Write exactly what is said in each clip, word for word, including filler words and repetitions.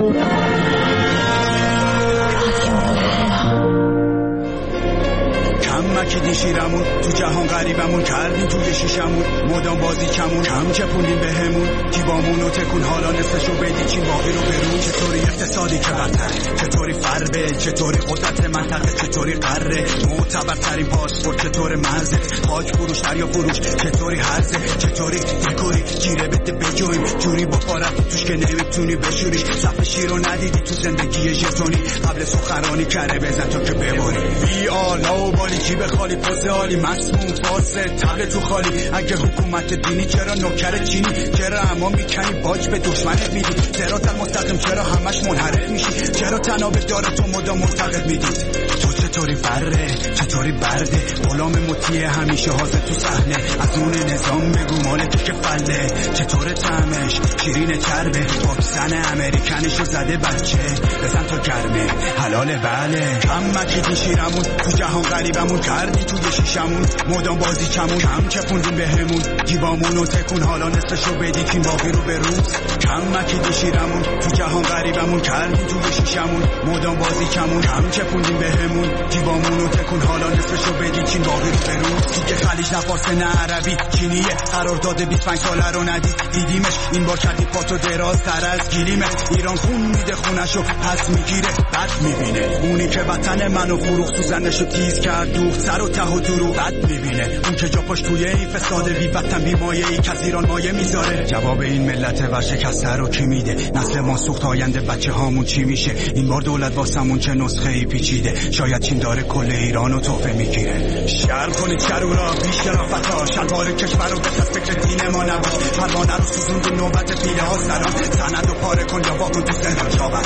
مکیدی شیرمون تو جهان غریبمون کردیم توی شیشمون مدام بازی کمون کم چپوندیم بهمون جیبامون و تکون حالا نصفشو بدی چین باقی رو برون. چطوری اقتصادی که برتره، چطوری فربه، چطوری قدرت منطقه، چطوری قره معتبرترین پاسپورت، چطور مرزه خاک فروش دریا فروش، چطوری هرزه، چطوری دکوری گیره بده بجویم جوری با پارت توش که نمیتونی بشوریش. صف شیر رو ندیدی تو زندگی ژتونی قبل سخرانی کره بزن تا که بباری بی آلا و بالی جیب خالی پوزه عالی مسموم فاسه تبل تو خالی. اگه حکومت دینی چرا نوکر چینی، چرا اما میکنی باج به دشمنت میدی، صراط المستقیم چرا همش منحرف میشی، چرا تنابه داره تو مدام مرتقب میدی. تو چطوری فره، چطوری برده، غلام مطیع همیشه حاضر تو صحنه، از اون نظام بگو مالک که فله، چطور طعمش شیرین چربه، واکسن امریکنشو زده بچه بزن تا گرمه حلاله بله. کم مکیدی شیرمون تو جهان غریبمون کردی توی شیشمون مدام بازی کمون کم چپوندیم بهمون جیبامون و تکون حالا نصفشو بدی کین باقی رو به روز. کم مکیدی شیرمون تو جهان غریبمون کردی توی شیشمون مدام بازی کمون کم چپوندیم بهمون جیبامون و تکون حالا نصفشو بدی کین باقی رو به روز. دیگه خلیج نه فارس نه عربی چینیه قرار داده بیست و پنج ساله رو ندی دیدیمش این بار کردی پاتو دراز تر از گیریمه. ایران خون میده خونشو پس میگیره بد میبینه، اونی که وطن منو فروخت سوزنشو تیز کرد دوخت سر و ته و درو بد میبینه، اون که جا پاش توی این فساد بی وطن بی مایه ای کس ایران مایه میذاره. جواب این ملت ورشکسته رو کی میده، نسل ما سوخت آینده بچه هامون چی میشه، این بار دولت واسمون چه نسخه ای پیچیده، شاید چین داره کل ایرانو تحفه میگیره. شرم کنید شرورا بیش شرافتا شلوار کشور رو بس از فکر دین ما نباش، پروانه رو سوزوند و نوبت پیله ها سلام سند و پاره کن یا واکن تو زندان چاور.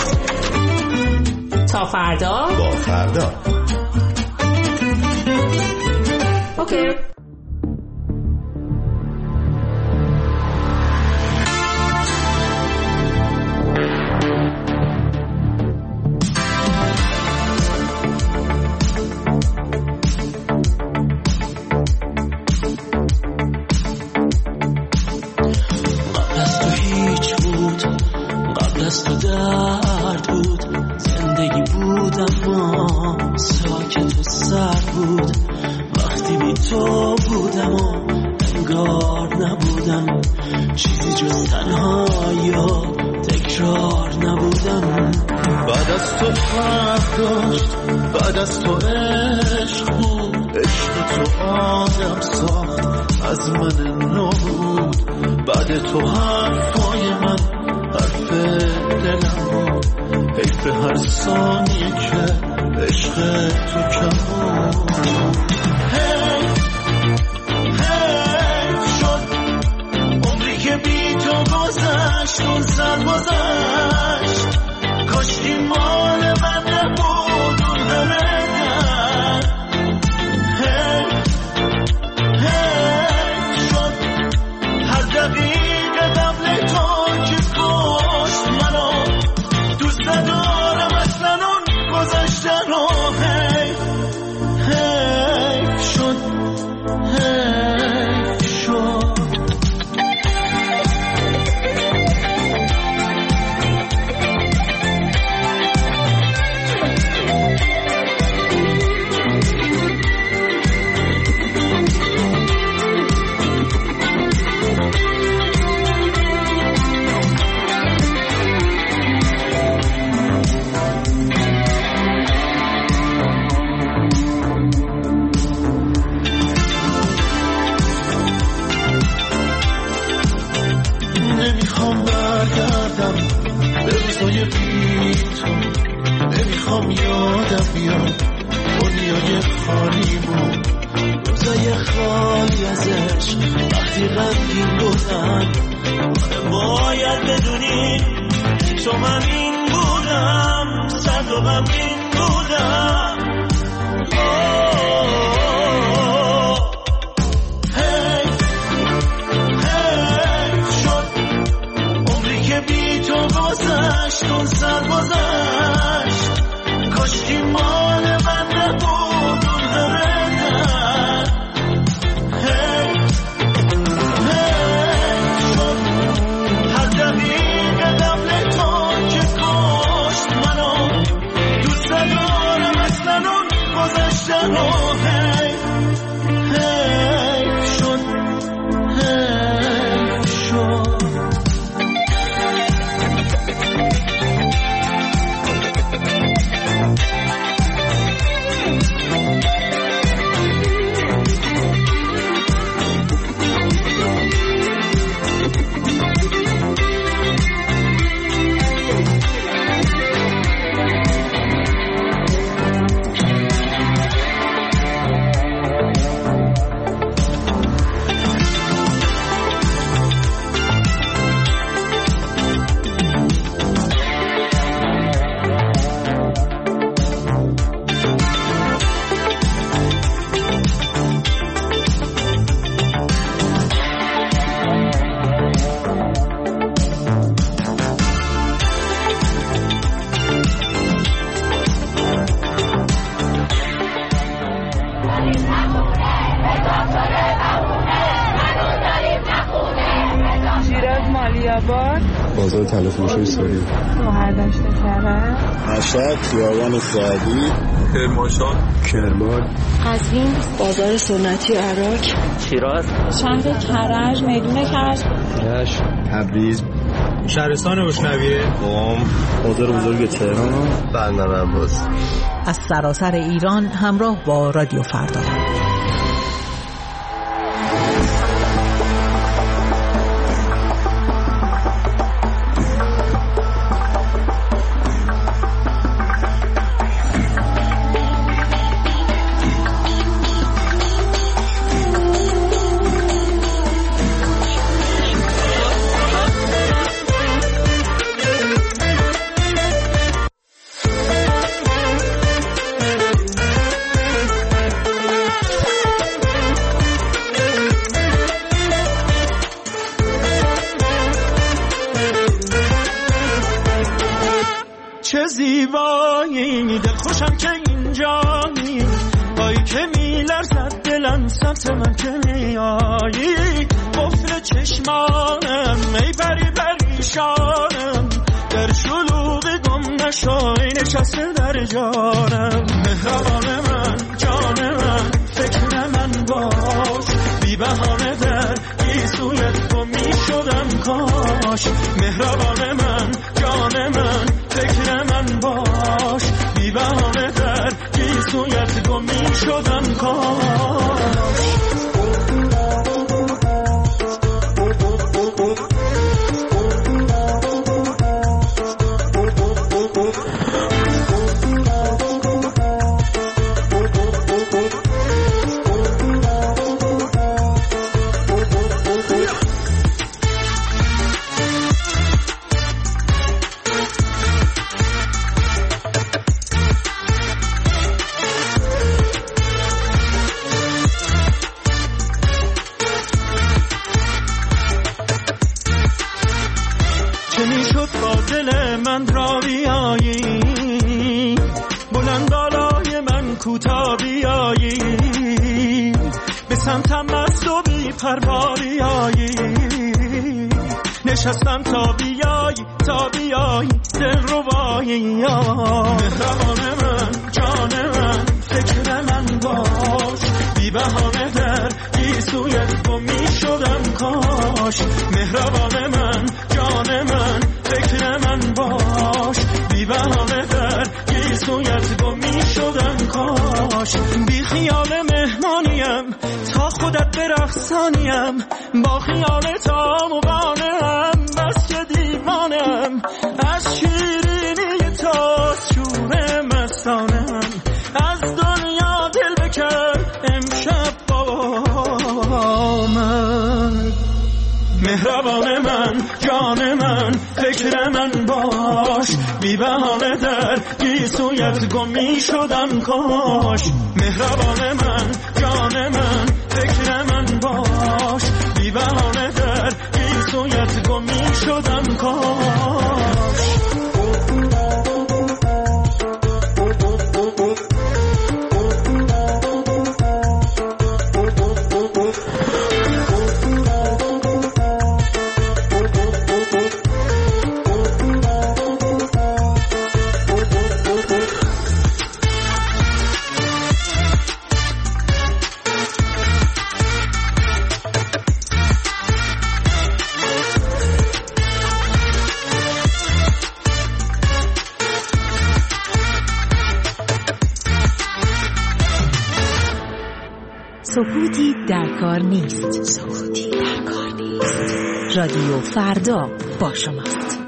تا فردا با فردا اوکی. هر دقیقه قبل تو که کن بازار تلفروشی سوری، مهردشت کرد، مشهد، خیابان سعدی، کرمانشاه، کرمان، قزوین، بازار سنتی عراق، شیراز، شهر کرج، میدون کرج، رشت، تبریز، شهرستان اشنویه، قم، بازار بزرگ تهران، بندرعباس. از سراسر ایران همراه با رادیو فردا. چه زیبایی، دل خوشم که اینجایی، بایی که میلرزد دلم سمت من که میایی، قفل چشمانم ای پری پریشانم، در شلوغ گم نشای نشسته در جانم، مهربان من جان من فکر من باش، بی بهانه در گیسویت گم میشدم کاش، مهربان من جان من فکر من باش، بی بهانه در گیسویت گم میشدم کاش. نشستم تا بیایی تا بیایی دل ربایی، مهربان من جان من فکر من باش، بی بهانه در گیسویت گم میشدم کاش، مهربان من جان من فکر من باش، بی بهانه در گیسویت گم میشدم کاش، بی خیال مهمانیم تا خودت برقصانیم، با خیال تا مبانم بس که دیوانم، از شیرینی تا شور مستانم، از دنیا دل بکن امشب با من، مهربان من جان من فکر من باش، بی بهانه در گیسویت گم می شدم کاش، مهربان من جان من فکر من باش، بی بهانه در گیسویت گم می شدم کاش. سکوتی در کار نیست. سکوتی در کار نیست. رادیو فردا با شماست.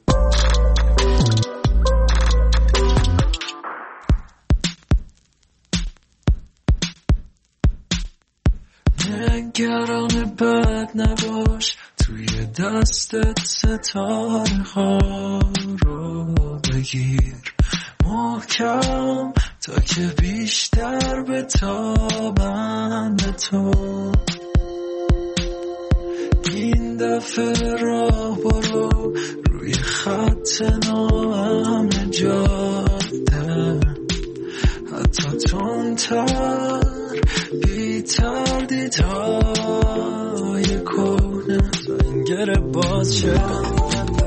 نگران بد نباش، توی دستت ستاره ها رو بگیر محکم تا که بیشتر بتابم به تو. این دفعه راه برو روی خط ناام جاده، حتی تندتر بی تردیدهای کهنه زنگر باز شد.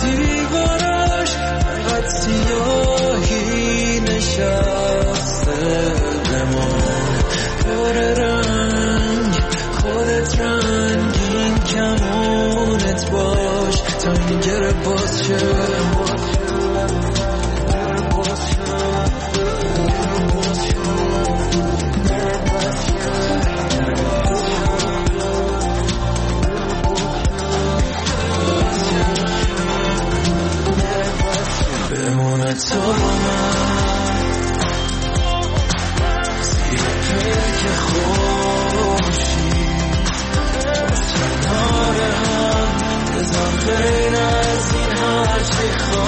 دیوارش فقط سیاهی نشسته بمون پر رنگ خودت رنگین کمونت باش تا این گره باز شه بمونه تو با من زیر پلک خورشید کنار هم بذار غیر از این هرچی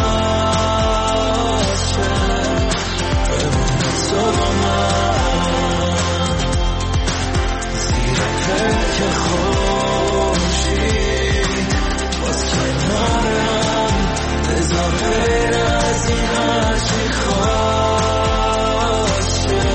خواست شه بمونه تو با من زیر پلک خورشید باز کنار هم بذار غیر از این هرچی خواست شه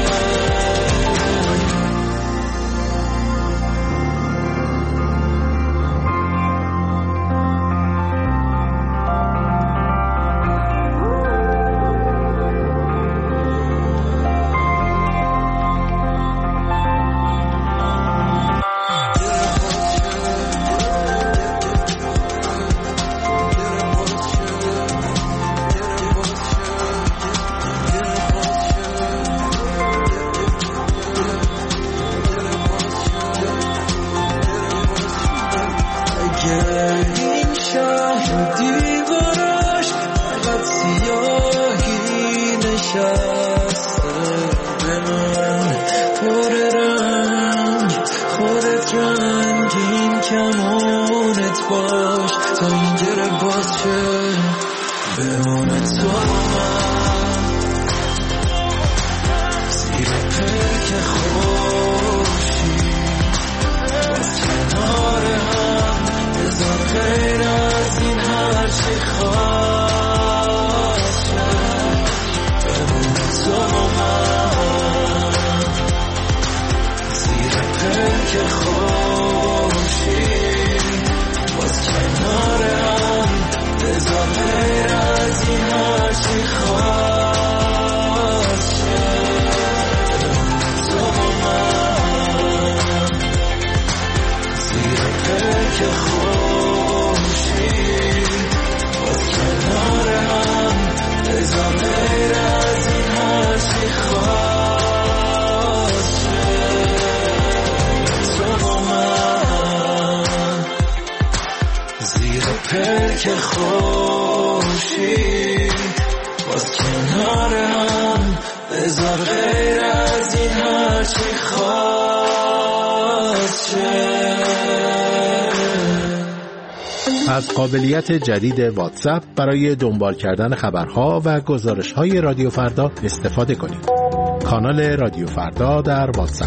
از قابلیت جدید واتساپ برای دنبال کردن خبرها و گزارش‌های رادیو فردا استفاده کنید. کانال رادیو فردا در واتساپ.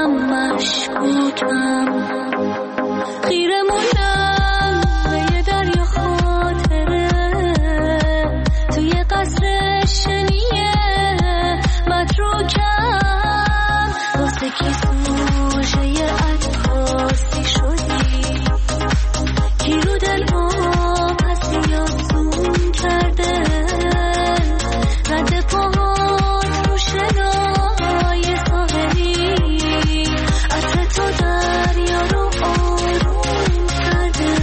خودم مشکوکم، خیره موندم به یه دریا خاطره توی قصر شنیه متروکم، واسه کی سوژه عطاسی شدی، کی رو دل ما پسی آسون کرده، رد پاهات رو شنای ساحلی، عطر تو دریا رو آروم کرده،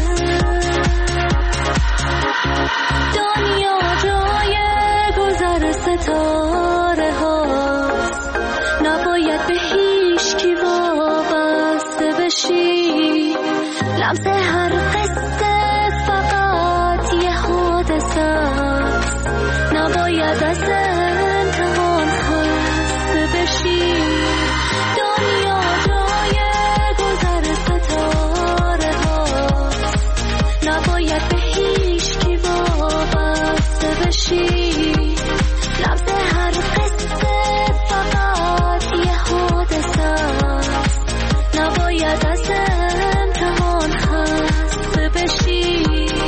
دنیا جای گذر ستاره هاست، نباید به هیچ کی وابسته بشی، لمس هر قصه فقط یه حادثه است، نباید از امتحان خسته بشی، دنیا جای گذر ستاره هاست، نباید به هیچ کی وابسته بشی، لمس هر قصه فقط یه حادثه است، نباید از امتحان خسته بشی.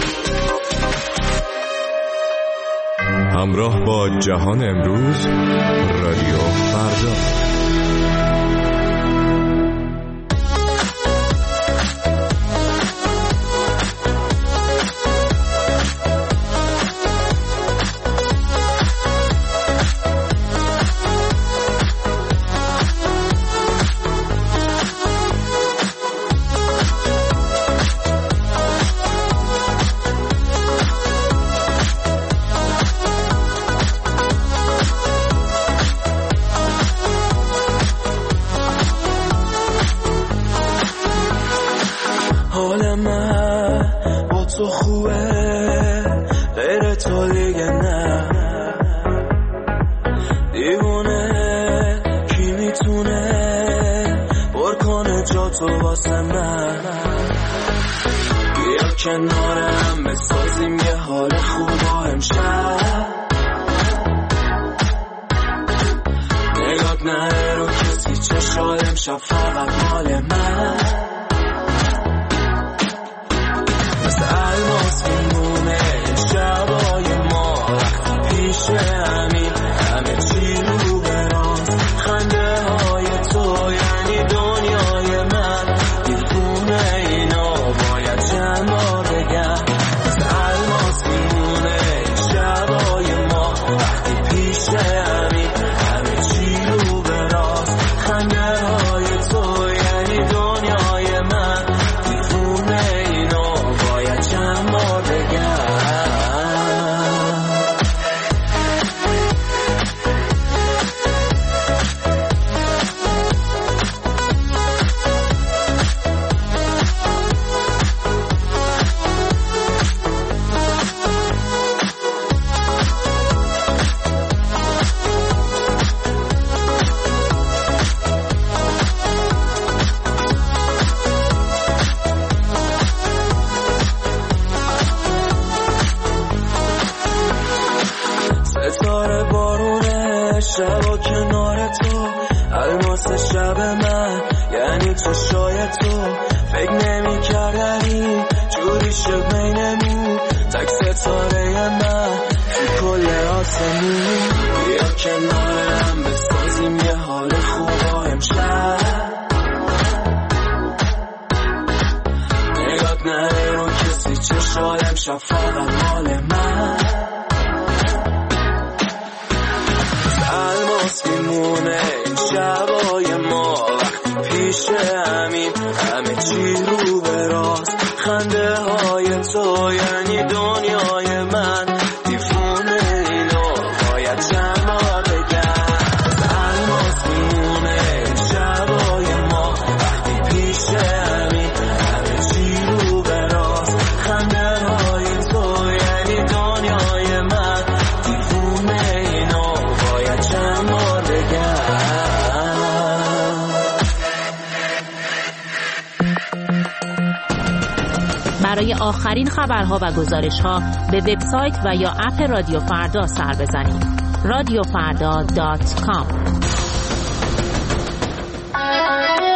همراه با جهان امروز، رادیو فردا. حال من با تو خوبه، غیر تو دیگه نه، دیوونه کی میتونه پر کنه جا تو واسه من، بیا کنارم بسازیم یه حال خوبا امشب، نگات نره رو کسی چشات امشب فقط مال من، الماس میمونه شبای ما پیش همین، همه چی رو به راست، خنده های تو یعنی دنیای من، دیوونه اینا باید چند بار بگم، الماس میمونه شبای ما پیش همین، همه چی رو به راست، خنده های تو یعنی دنیای من، دیوونه اینا باید چند بار بگم. ستاره بارونه شبا کنار تو، الماس شب من یعنی چشای تو، فکر نمی کردنی جوری شد بینمون، تک ستاره من تو کل آسمون، بیا کنارم بسازیم یه حال خوبا امشب، نگات نره رو کسی چشای امشب فقط مال من، الماس میمونه این شبای ما پیش همین، همه چی رو به راست، خنده های تو یعنی دنیای من، دیوونه اینو باید چند بار بگم، الماس میمونه این شبای ما پیش همین، همه چی رو به راست، خنده های تو یعنی دنیای من، دیوونه اینو باید چند بار بگم. برای آخرین خبرها و گزارش‌ها به وبسایت و یا اپ رادیو فردا سر بزنید. رادیو فردا دات کام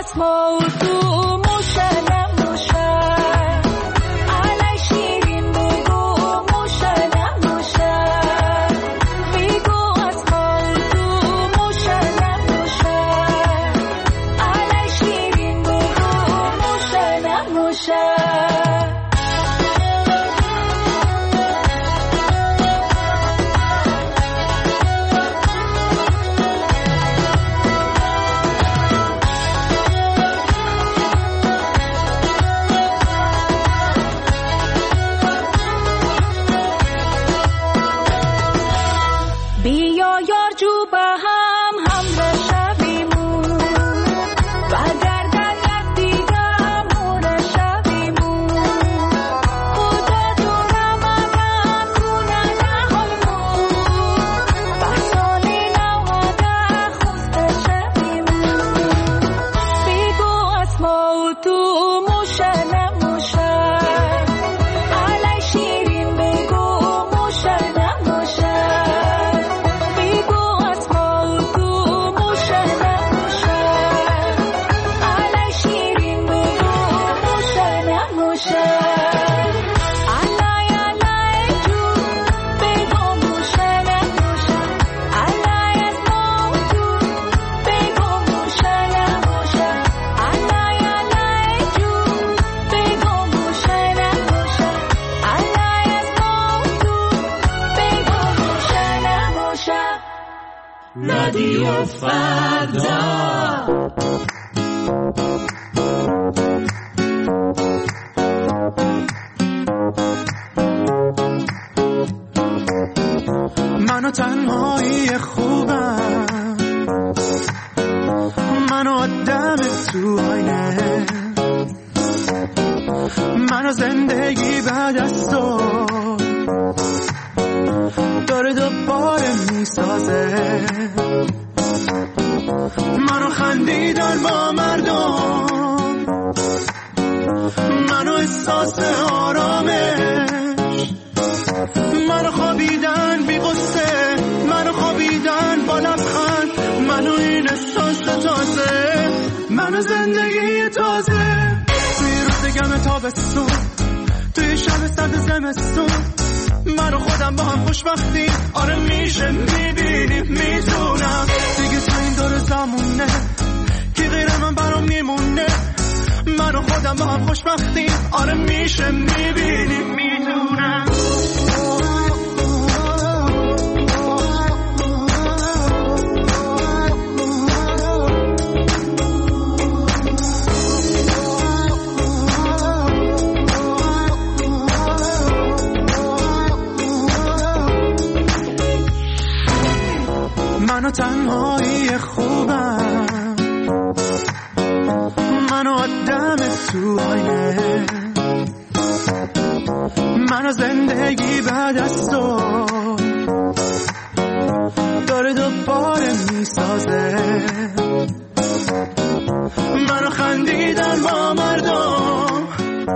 اسما و تو موشنم موشن علی شیرین بگو موشنم موشن بگو اسما و تو موشنم موشن علی شیرین بگو موشنم موشن رادیو فردا منو تنهایی خوبم منو آدم تو آینه منو زندگی بعد از تو داره دوباره میسازه منو خندیدن با مردم منو احساس آرامش منو خوابیدن بی غصه منو خوابیدن با لبخند منو این احساس تازه منو زندگی تازه توی روز گم تابستون توی شب سرد زمستون من و خودم با هم خوشبختی آره میشه میبینیم میدونم دیگه تو این دور زمونه کی غیر من برام میمونه من و خودم با هم خوشبختی آره میشه میبینیم میدونم منو تنهایی خوبم منو آدم تو آینه منو زندگی بعد از تو داره دوباره میسازه منو خندیدن با مردم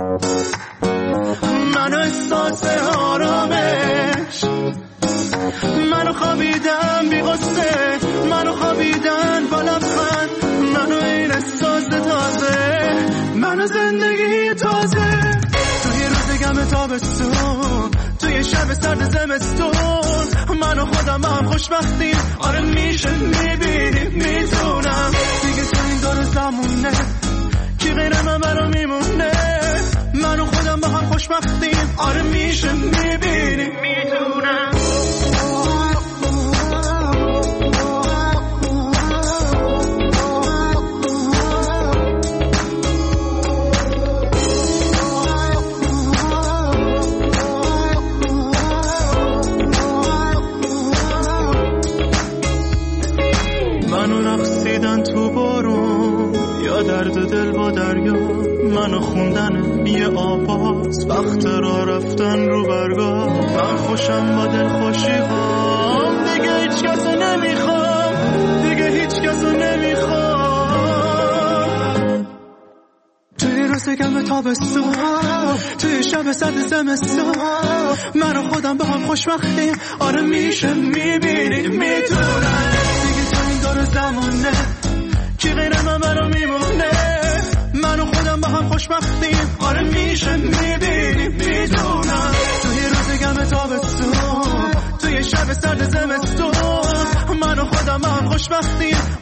منو احساس آرامش منو خوابیدن بی غصه منو خوابیدن با لبخند منو این احساس تازه منو زندگی تازه توی روز گم تابستون توی شب سرد زمستون منو خودم با هم خوشبختیم آره میشه میبینیم میتونم دیگه تو این دور زمونه کی غیر من برام میمونه منو خودم با هم خوشبختیم آره میشه میبینیم میتونم تو بارون یا درد دل با دریا منو خوندن یه آواز وقت را رفتن رو برگاه من خوشم با دل خوشی هام دیگه هیچ کسو نمیخوام دیگه هیچ کسو نمیخوام توی روز گم تابستون توی شب سرد زمستون من و خودم با هم خوشبختیم آره میشه میبینیم میتونم دیگه تو این دور زمونه کی غیر من برام میمونه خوشبختیم آره میشه میبینیم میدونم توی روز گم تابستون توی شب سرد زمستون من و خودم هم خوشبختیم